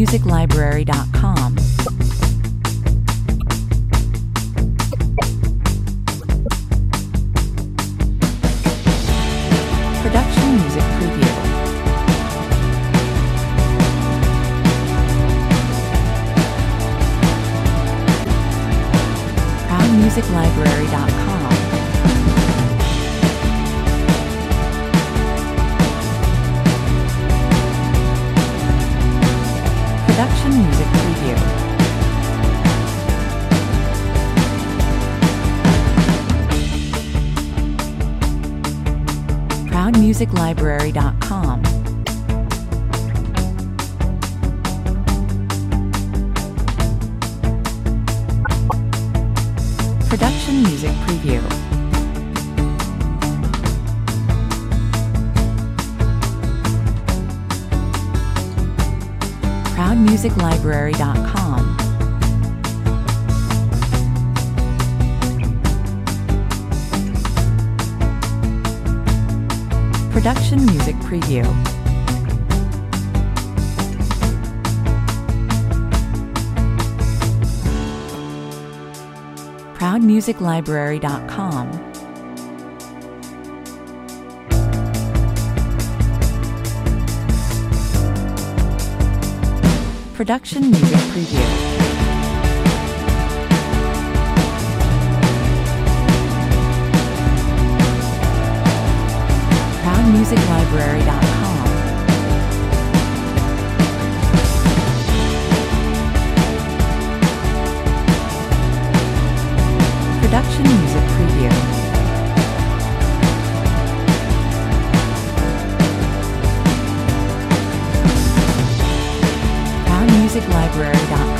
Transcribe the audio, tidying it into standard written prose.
ProudMusicLibrary.com. Production Music Preview. ProudMusicLibrary.com. Production Music Preview. ProudMusicLibrary.com. Production Music Preview. ProudMusicLibrary.com. Production Music Preview. ProudMusicLibrary.com. Production Music Preview. ProudMusicLibrary.com. Production Music Preview. ProudMusicLibrary.com.